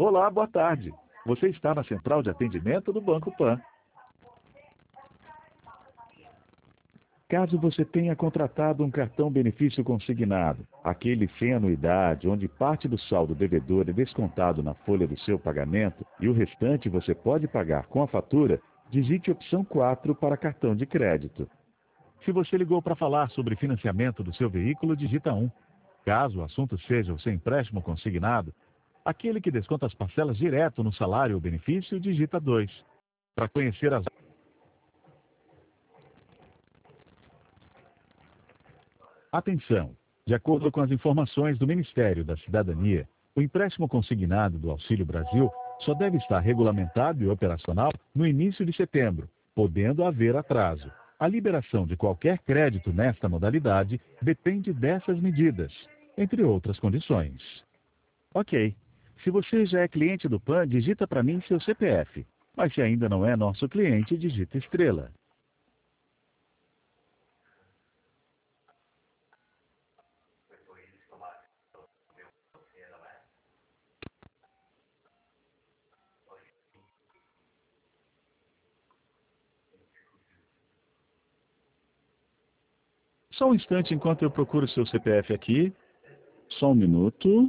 Olá, boa tarde. Você está na central de atendimento do Banco Pan. Caso você tenha contratado um cartão benefício consignado, aquele sem anuidade, onde parte do saldo devedor é descontado na folha do seu pagamento e o restante você pode pagar com a fatura, digite opção 4 para cartão de crédito. Se você ligou para falar sobre financiamento do seu veículo, digita 1. Caso o assunto seja o seu empréstimo consignado, aquele que desconta as parcelas direto no salário ou benefício, digita 2. Para conhecer as... Atenção! De acordo com as informações do Ministério da Cidadania, o empréstimo consignado do Auxílio Brasil só deve estar regulamentado e operacional no início de setembro, podendo haver atraso. A liberação de qualquer crédito nesta modalidade depende dessas medidas, entre outras condições. Ok. Se você já é cliente do PAN, digita para mim seu CPF. Mas se ainda não é nosso cliente, digita estrela. Só um instante enquanto eu procuro seu CPF aqui. Só um minuto.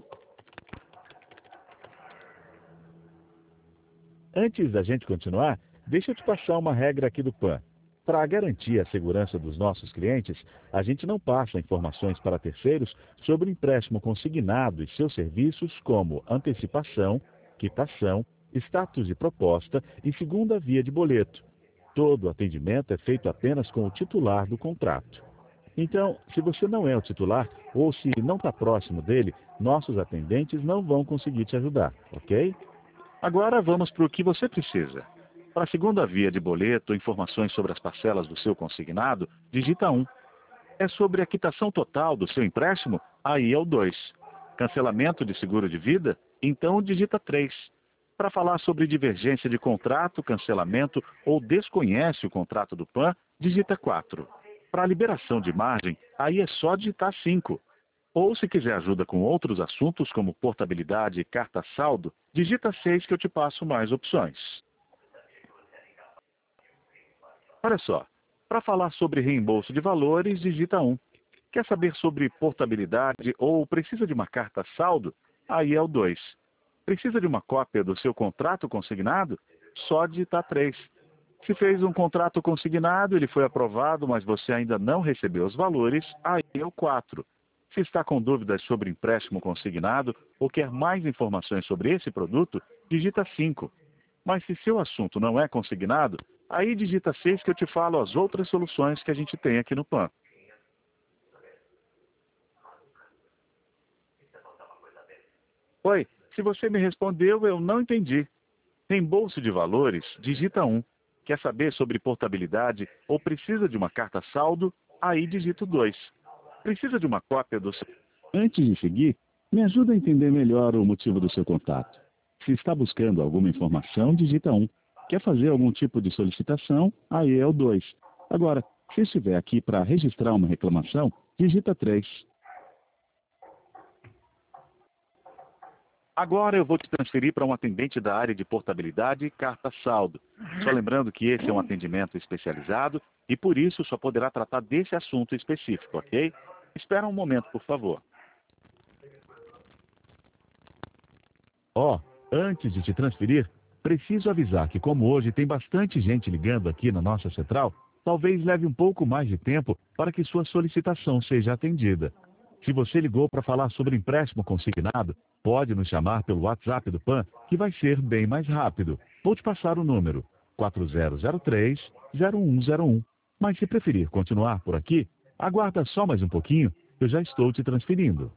Antes da gente continuar, deixa eu te passar uma regra aqui do PAN. Para garantir a segurança dos nossos clientes, a gente não passa informações para terceiros sobre o empréstimo consignado e seus serviços como antecipação, quitação, status de proposta e segunda via de boleto. Todo atendimento é feito apenas com o titular do contrato. Então, se você não é o titular ou se não está próximo dele, nossos atendentes não vão conseguir te ajudar, ok? Agora vamos para o que você precisa. Para a segunda via de boleto, informações sobre as parcelas do seu consignado, digita 1. É sobre a quitação total do seu empréstimo? Aí é o 2. Cancelamento de seguro de vida? Então digita 3. Para falar sobre divergência de contrato, cancelamento ou desconhece o contrato do PAN, digita 4. Para a liberação de margem, aí é só digitar 5. Ou se quiser ajuda com outros assuntos como portabilidade e carta saldo, digita 6 que eu te passo mais opções. Olha só, para falar sobre reembolso de valores, digita 1. Quer saber sobre portabilidade ou precisa de uma carta saldo? Aí é o 2. Precisa de uma cópia do seu contrato consignado? Só digitar 3. Se fez um contrato consignado, ele foi aprovado, mas você ainda não recebeu os valores, aí é o 4. Se está com dúvidas sobre empréstimo consignado ou quer mais informações sobre esse produto, digita 5. Mas se seu assunto não é consignado, aí digita 6 que eu te falo as outras soluções que a gente tem aqui no PAN. Oi, se você me respondeu, eu não entendi. Reembolso de valores, digita 1. Quer saber sobre portabilidade ou precisa de uma carta saldo? Aí digita 2. Precisa de uma cópia do seu... Antes de seguir, me ajuda a entender melhor o motivo do seu contato. Se está buscando alguma informação, digita 1. Quer fazer algum tipo de solicitação? Aí é o 2. Agora, se estiver aqui para registrar uma reclamação, digita 3. Agora eu vou te transferir para um atendente da área de portabilidade e carta saldo. Só lembrando que esse é um atendimento especializado e por isso só poderá tratar desse assunto específico, ok? Espera um momento, por favor. Antes de te transferir, preciso avisar que como hoje tem bastante gente ligando aqui na nossa central, talvez leve um pouco mais de tempo para que sua solicitação seja atendida. Se você ligou para falar sobre empréstimo consignado, pode nos chamar pelo WhatsApp do PAN, que vai ser bem mais rápido. Vou te passar o número 4003-0101. Mas se preferir continuar por aqui, aguarda só mais um pouquinho, eu já estou te transferindo.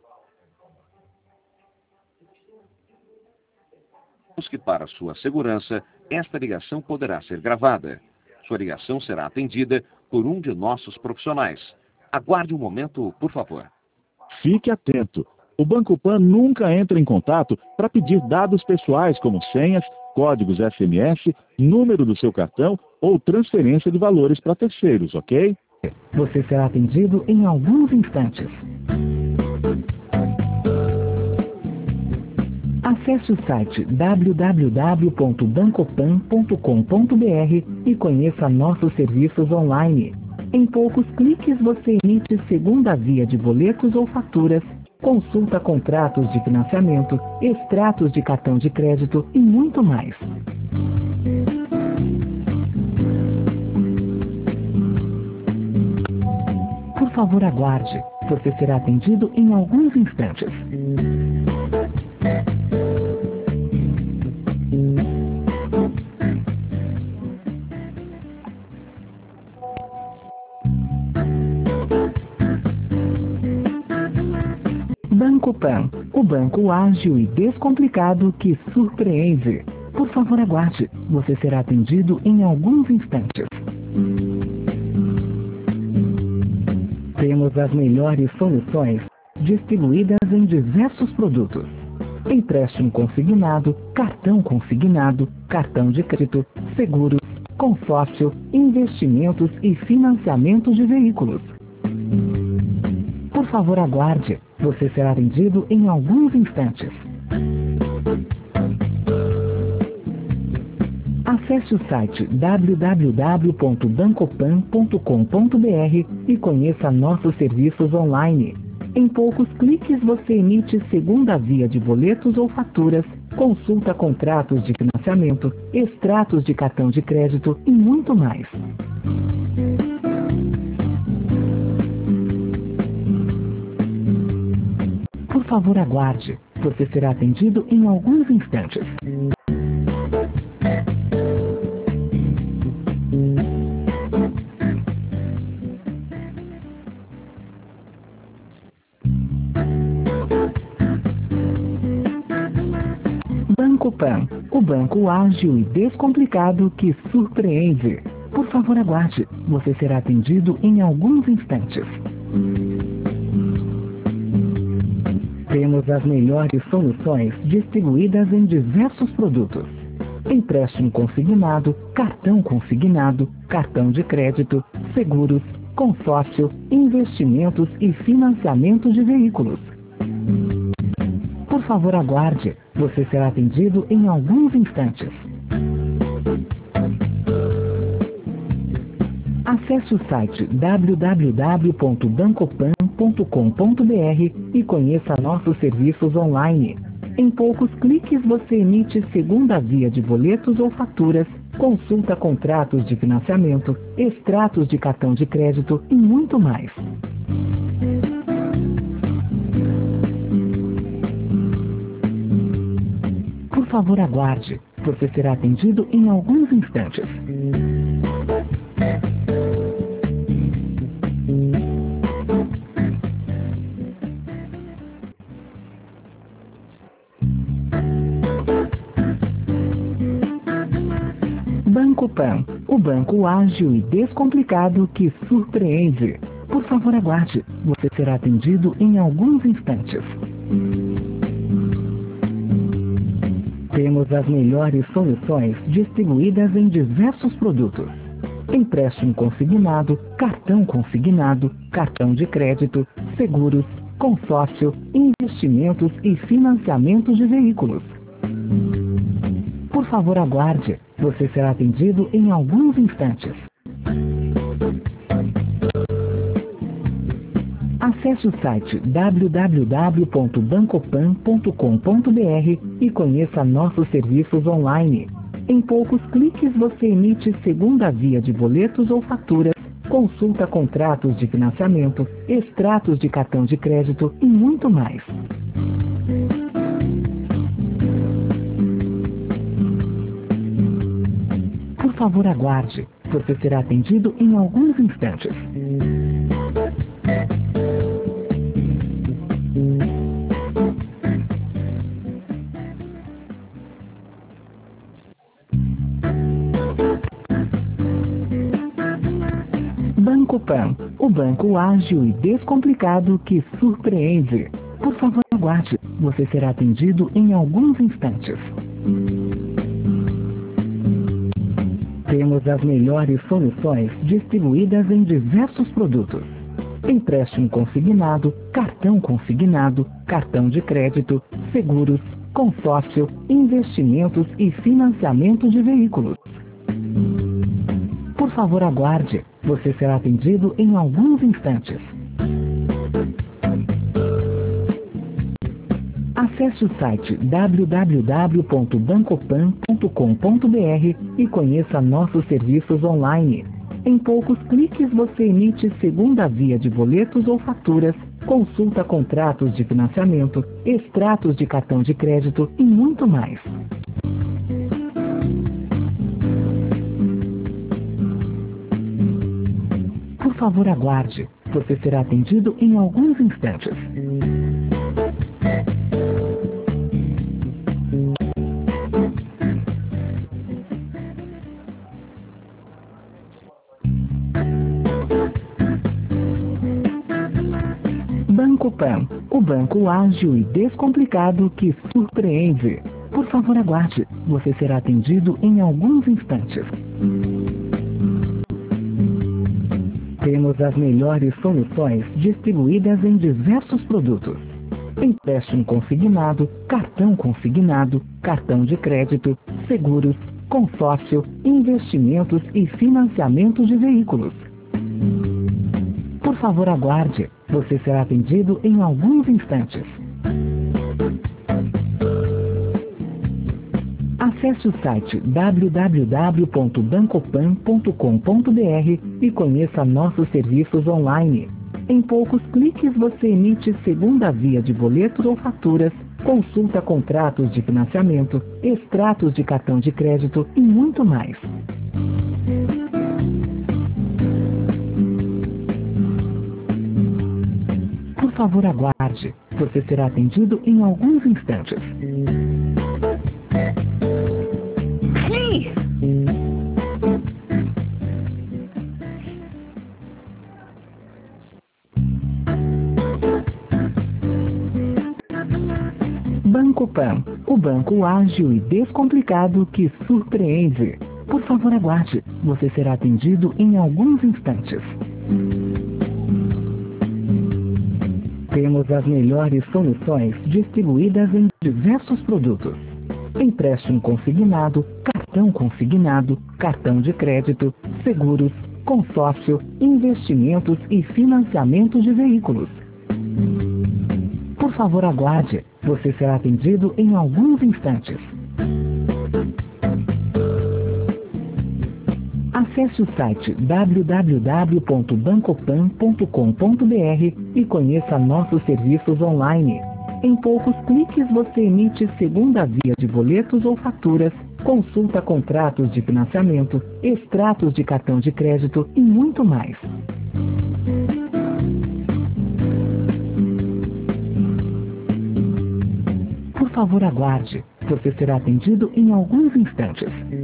Que para sua segurança, esta ligação poderá ser gravada. Sua ligação será atendida por um de nossos profissionais. Aguarde um momento, por favor. Fique atento. O Banco Pan nunca entra em contato para pedir dados pessoais como senhas, códigos SMS, número do seu cartão ou transferência de valores para terceiros, ok? Você será atendido em alguns instantes. Acesse o site www.bancopan.com.br e conheça nossos serviços online. Em poucos cliques você emite segunda via de boletos ou faturas, consulta contratos de financiamento, extratos de cartão de crédito e muito mais. Por favor, aguarde. Você será atendido em alguns instantes. Banco Pan, o banco ágil e descomplicado que surpreende. Por favor, aguarde. Você será atendido em alguns instantes. Temos as melhores soluções, distribuídas em diversos produtos. Empréstimo consignado, cartão de crédito, seguros, consórcio, investimentos e financiamento de veículos. Por favor, aguarde. Você será atendido em alguns instantes. Acesse o site www.bancopan.com.br e conheça nossos serviços online. Em poucos cliques você emite segunda via de boletos ou faturas, consulta contratos de financiamento, extratos de cartão de crédito e muito mais. Por favor, aguarde. Você será atendido em alguns instantes. Banco Pan, o banco ágil e descomplicado que surpreende. Por favor, aguarde. Você será atendido em alguns instantes. Temos as melhores soluções distribuídas em diversos produtos. Empréstimo consignado, cartão de crédito, seguros, consórcio, investimentos e financiamento de veículos. Por favor, aguarde. Você será atendido em alguns instantes. Acesse o site www.bancopan.com.br e conheça nossos serviços online. Em poucos cliques você emite segunda via de boletos ou faturas, consulta contratos de financiamento, extratos de cartão de crédito e muito mais. Por favor, aguarde. Você será atendido em alguns instantes. Banco Pan, o banco ágil e descomplicado que surpreende. Por favor, aguarde. Você será atendido em alguns instantes. Temos as melhores soluções distribuídas em diversos produtos. Empréstimo consignado, cartão de crédito, seguros, consórcio, investimentos e financiamento de veículos. Por favor, aguarde. Você será atendido em alguns instantes. Acesse o site www.bancopan.com.br e conheça nossos serviços online. Em poucos cliques você emite segunda via de boletos ou faturas, consulta contratos de financiamento, extratos de cartão de crédito e muito mais. Por favor, aguarde. Você será atendido em alguns instantes. Banco Pan, o banco ágil e descomplicado que surpreende. Por favor, aguarde. Você será atendido em alguns instantes. Temos as melhores soluções distribuídas em diversos produtos. Empréstimo consignado, cartão de crédito, seguros, consórcio, investimentos e financiamento de veículos. Por favor, aguarde. Você será atendido em alguns instantes. Acesse o site www.bancopan.com.br e conheça nossos serviços online. Em poucos cliques você emite segunda via de boletos ou faturas, consulta contratos de financiamento, extratos de cartão de crédito e muito mais. Por favor, aguarde. Você será atendido em alguns instantes. Banco Pan, o banco ágil e descomplicado que surpreende. Por favor, aguarde. Você será atendido em alguns instantes. Temos as melhores soluções distribuídas em diversos produtos. Empréstimo consignado, cartão de crédito, seguros, consórcio, investimentos e financiamento de veículos. Por favor, aguarde. Você será atendido em alguns instantes. Acesse o site www.bancopan.com.br e conheça nossos serviços online. Em poucos cliques você emite segunda via de boletos ou faturas, consulta contratos de financiamento, extratos de cartão de crédito e muito mais. Por favor, aguarde. Você será atendido em alguns instantes. Banco Pan, o banco ágil e descomplicado que surpreende. Por favor, aguarde. Você será atendido em alguns instantes. Temos as melhores soluções distribuídas em diversos produtos. Empréstimo consignado, cartão de crédito, seguros, consórcio, investimentos e financiamento de veículos. Por favor, aguarde. Você será atendido em alguns instantes. Acesse o site www.bancopan.com.br e conheça nossos serviços online. Em poucos cliques você emite segunda via de boletos ou faturas, consulta contratos de financiamento, extratos de cartão de crédito e muito mais. Por favor, aguarde. Você será atendido em alguns instantes.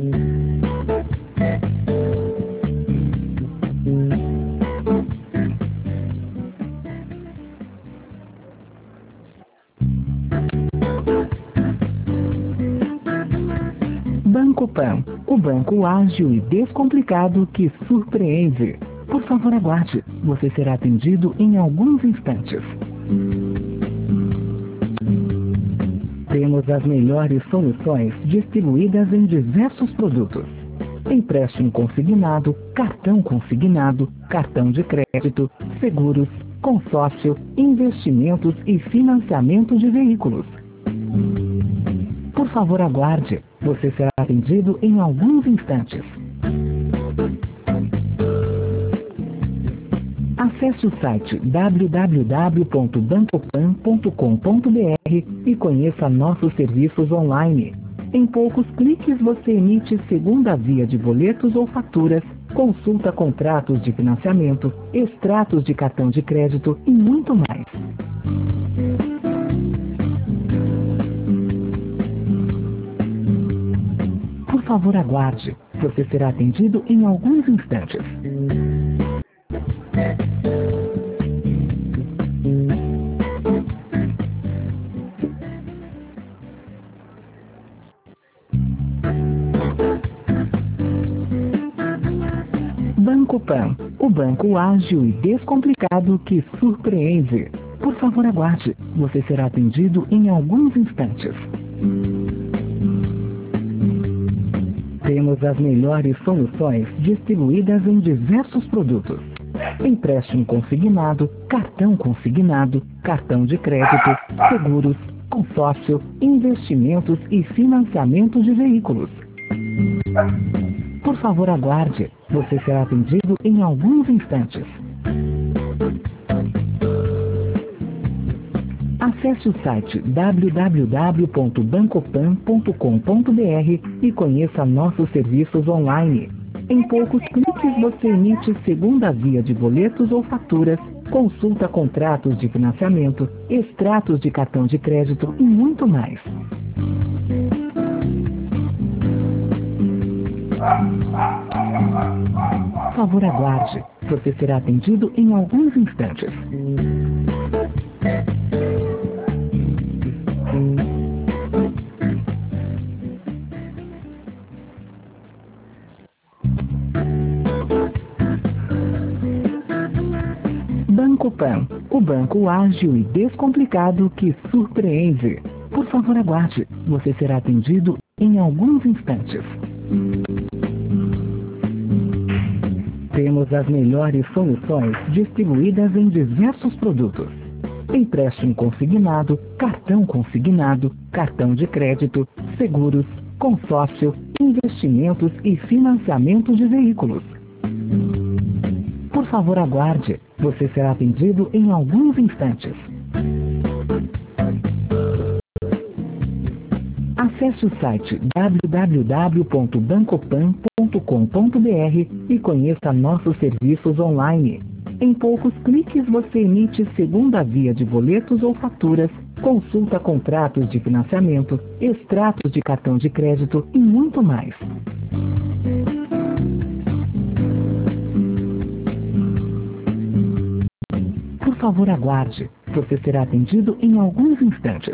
Banco Pan, o banco ágil e descomplicado que surpreende. Por favor, aguarde. Você será atendido em alguns instantes. Temos as melhores soluções distribuídas em diversos produtos. Empréstimo consignado, cartão de crédito, seguros, consórcio, investimentos e financiamento de veículos. Por favor, aguarde. Você será atendido em alguns instantes. Acesse o site www.bancopan.com.br e conheça nossos serviços online. Em poucos cliques você emite segunda via de boletos ou faturas, consulta contratos de financiamento, extratos de cartão de crédito e muito mais. Por favor, aguarde. Você será atendido em alguns instantes. Banco Pan, o banco ágil e descomplicado que surpreende. Por favor, aguarde. Você será atendido em alguns instantes. Temos as melhores soluções distribuídas em diversos produtos. Empréstimo consignado, cartão consignado, cartão de crédito, seguros, consórcio, investimentos e financiamento de veículos. Por favor, aguarde. Você será atendido em alguns instantes. Acesse o site www.bancopan.com.br e conheça nossos serviços online. Em poucos cliques você emite segunda via de boletos ou faturas, consulta contratos de financiamento, extratos de cartão de crédito e muito mais. Por favor, aguarde. Você será atendido em alguns instantes. Banco Pan, o banco ágil e descomplicado que surpreende. Por favor, aguarde. Você será atendido em alguns instantes. Temos as melhores soluções distribuídas em diversos produtos. Empréstimo consignado, cartão consignado, cartão de crédito, seguros, consórcio, investimentos e financiamento de veículos. Por favor, aguarde. Você será atendido em alguns instantes. Acesse o site www.bancopan.com.br e conheça nossos serviços online. Em poucos cliques você emite segunda via de boletos ou faturas, consulta contratos de financiamento, extratos de cartão de crédito e muito mais. Por favor, aguarde. Você será atendido em alguns instantes.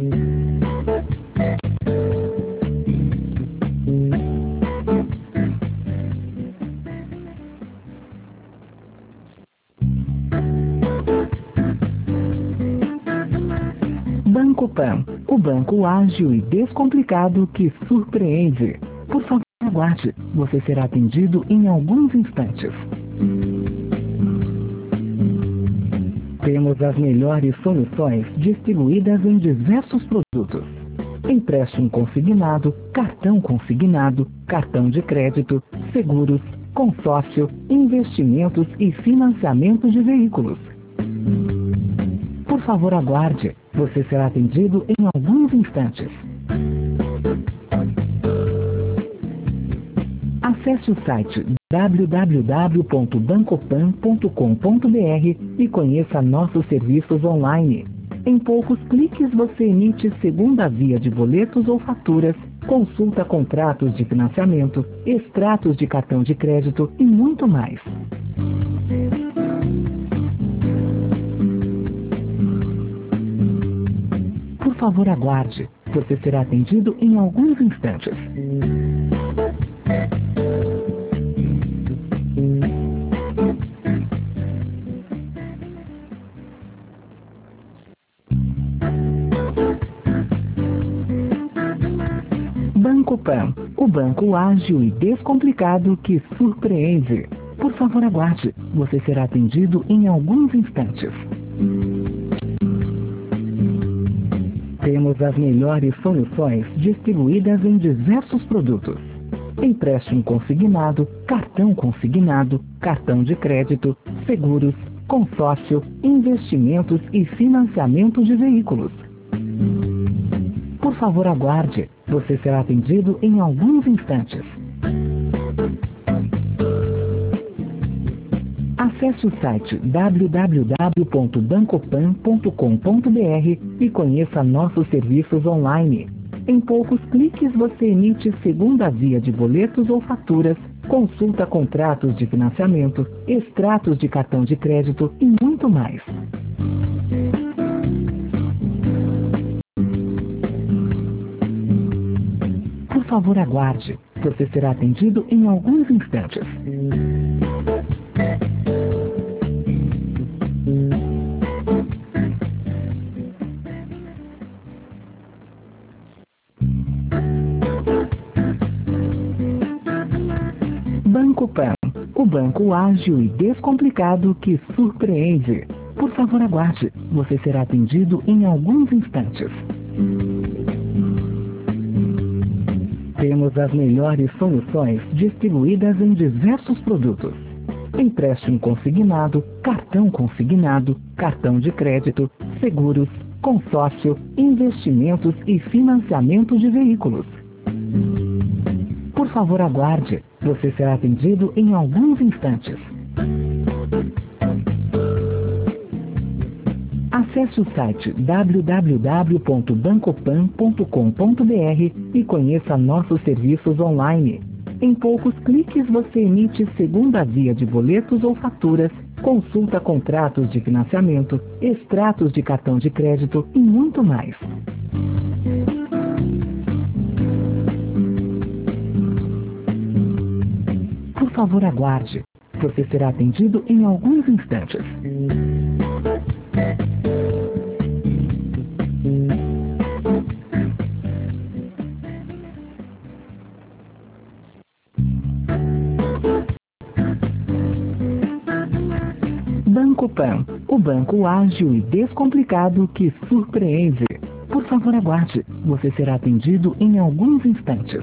Banco Pan, o banco ágil e descomplicado que surpreende. Por favor, aguarde. Você será atendido em alguns instantes. Temos as melhores soluções distribuídas em diversos produtos. Empréstimo consignado, cartão consignado, cartão de crédito, seguros, consórcio, investimentos e financiamento de veículos. Por favor, aguarde. Você será atendido em alguns instantes. Acesse o site www.bancopan.com.br e conheça nossos serviços online. Em poucos cliques você emite segunda via de boletos ou faturas, consulta contratos de financiamento, extratos de cartão de crédito e muito mais. Por favor, aguarde. Você será atendido em alguns instantes. Banco Pan, o banco ágil e descomplicado que surpreende. Por favor, aguarde. Você será atendido em alguns instantes. Temos as melhores soluções distribuídas em diversos produtos. Empréstimo consignado, cartão consignado, cartão de crédito, seguros, consórcio, investimentos e financiamento de veículos. Por favor, aguarde. Você será atendido em alguns instantes. Acesse o site www.bancopan.com.br e conheça nossos serviços online. Em poucos cliques você emite segunda via de boletos ou faturas, consulta contratos de financiamento, extratos de cartão de crédito e muito mais. Por favor, aguarde. Você será atendido em alguns instantes. o banco ágil e descomplicado que surpreende. Por favor, aguarde. Você será atendido em alguns instantes. Temos as melhores soluções distribuídas em diversos produtos. Empréstimo consignado, cartão consignado, cartão de crédito, seguros, consórcio, investimentos e financiamento de veículos. Por favor, aguarde. Você será atendido em alguns instantes. Acesse o site www.bancopan.com.br e conheça nossos serviços online. Em poucos cliques você emite segunda via de boletos ou faturas, consulta contratos de financiamento, extratos de cartão de crédito e muito mais. Por favor, aguarde. Você será atendido em alguns instantes. Banco Pan, o banco ágil e descomplicado que surpreende. Por favor, aguarde. Você será atendido em alguns instantes.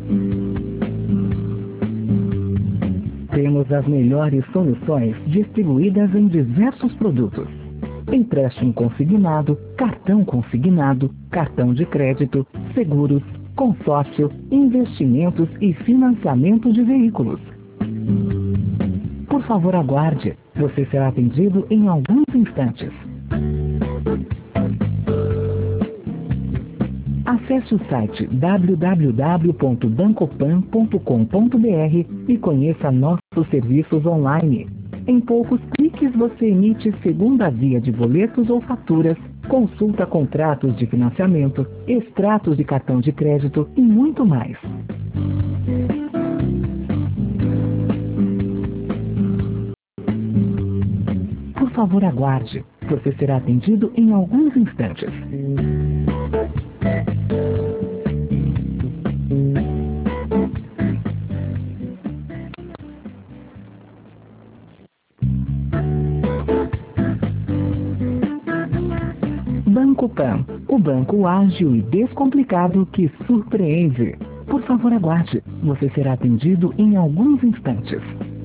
Temos as melhores soluções distribuídas em diversos produtos. Empréstimo consignado, cartão consignado, cartão de crédito, seguros, consórcio, investimentos e financiamento de veículos. Por favor, aguarde. Você será atendido em alguns instantes. Acesse o site www.bancopan.com.br e conheça nossos serviços online. Em poucos cliques você emite segunda via de boletos ou faturas, consulta contratos de financiamento, extratos de cartão de crédito e muito mais. Por favor, aguarde. Você será atendido em alguns instantes. Banco Pan, o banco ágil e descomplicado que surpreende. Por favor, aguarde. Você será atendido em alguns instantes.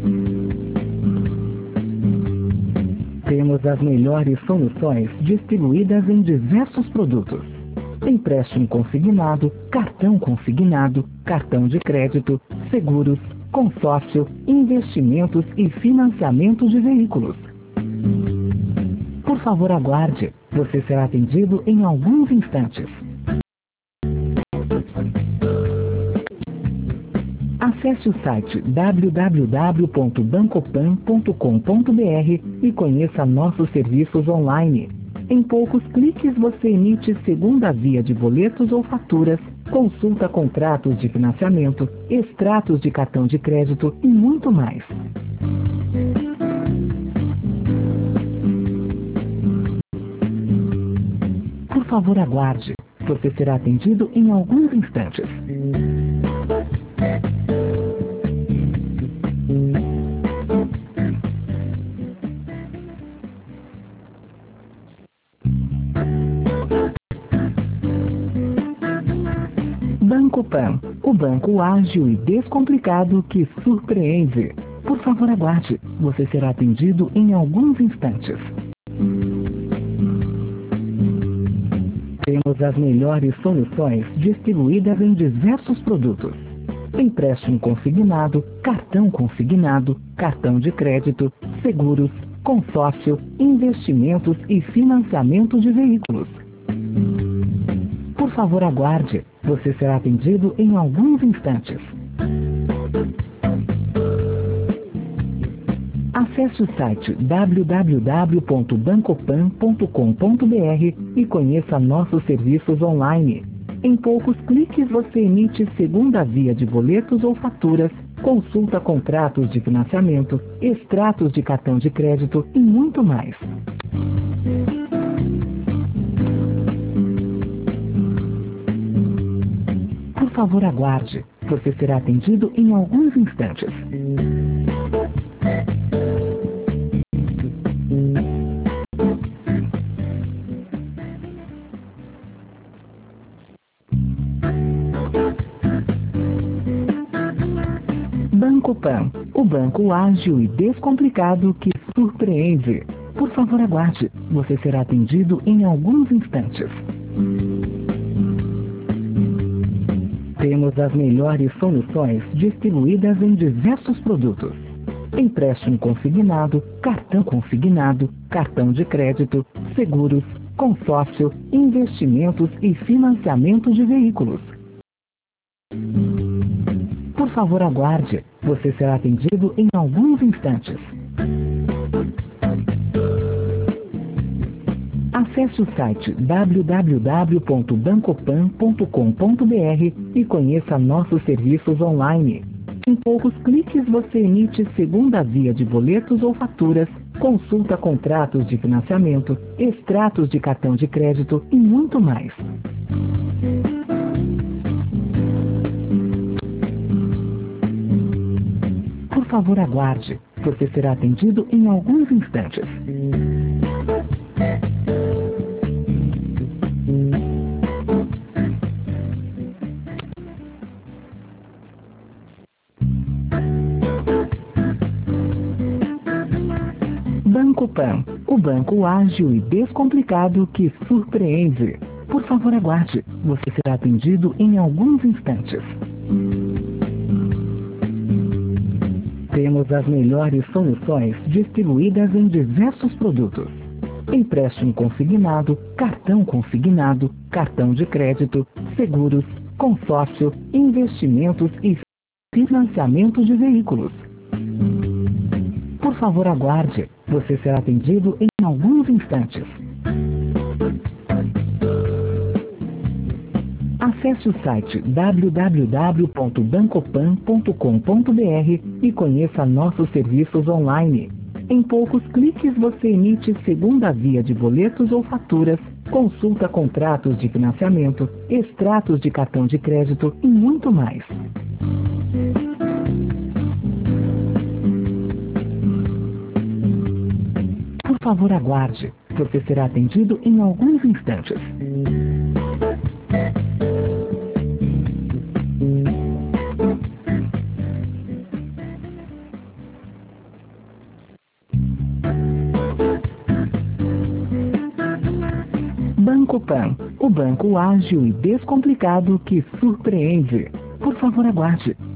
Temos as melhores soluções distribuídas em diversos produtos. Empréstimo consignado, cartão consignado, cartão de crédito, seguros, consórcio, investimentos e financiamento de veículos. Por favor, aguarde. Você será atendido em alguns instantes. Acesse o site www.bancopan.com.br e conheça nossos serviços online. Em poucos cliques você emite segunda via de boletos ou faturas, consulta contratos de financiamento, extratos de cartão de crédito e muito mais. Por favor, aguarde. Você será atendido em alguns instantes. Banco Pan, o banco ágil e descomplicado que surpreende. Por favor, aguarde. Você será atendido em alguns instantes. Temos as melhores soluções distribuídas em diversos produtos. Empréstimo consignado, cartão consignado, cartão de crédito, seguros, consórcio, investimentos e financiamento de veículos. Por favor, aguarde. Você será atendido em alguns instantes. Acesse o site www.bancopan.com.br e conheça nossos serviços online. Em poucos cliques você emite segunda via de boletos ou faturas, consulta contratos de financiamento, extratos de cartão de crédito e muito mais. Por favor, aguarde. Você será atendido em alguns instantes. o banco ágil e descomplicado que surpreende. Por favor, aguarde. Você será atendido em alguns instantes. Temos as melhores soluções distribuídas em diversos produtos. Empréstimo consignado, cartão de crédito, seguros, consórcio, investimentos e financiamento de veículos. Por favor, aguarde. Você será atendido em alguns instantes. Acesse o site www.bancopan.com.br e conheça nossos serviços online. Em poucos cliques você emite segunda via de boletos ou faturas, consulta contratos de financiamento, extratos de cartão de crédito e muito mais. Por favor, aguarde. Você será atendido em alguns instantes. Banco Pan, o banco ágil e descomplicado que surpreende. Por favor, aguarde. Você será atendido em alguns instantes. Temos as melhores soluções distribuídas em diversos produtos. Empréstimo consignado, cartão de crédito, seguros, consórcio, investimentos e financiamento de veículos. Por favor, aguarde. Você será atendido em alguns instantes. Acesse o site www.bancopan.com.br e conheça nossos serviços online. Em poucos cliques você emite segunda via de boletos ou faturas, consulta contratos de financiamento, extratos de cartão de crédito e muito mais. Por favor, aguarde. Você será atendido em alguns instantes. Banco Pan, o banco ágil e descomplicado que surpreende. Por favor, aguarde.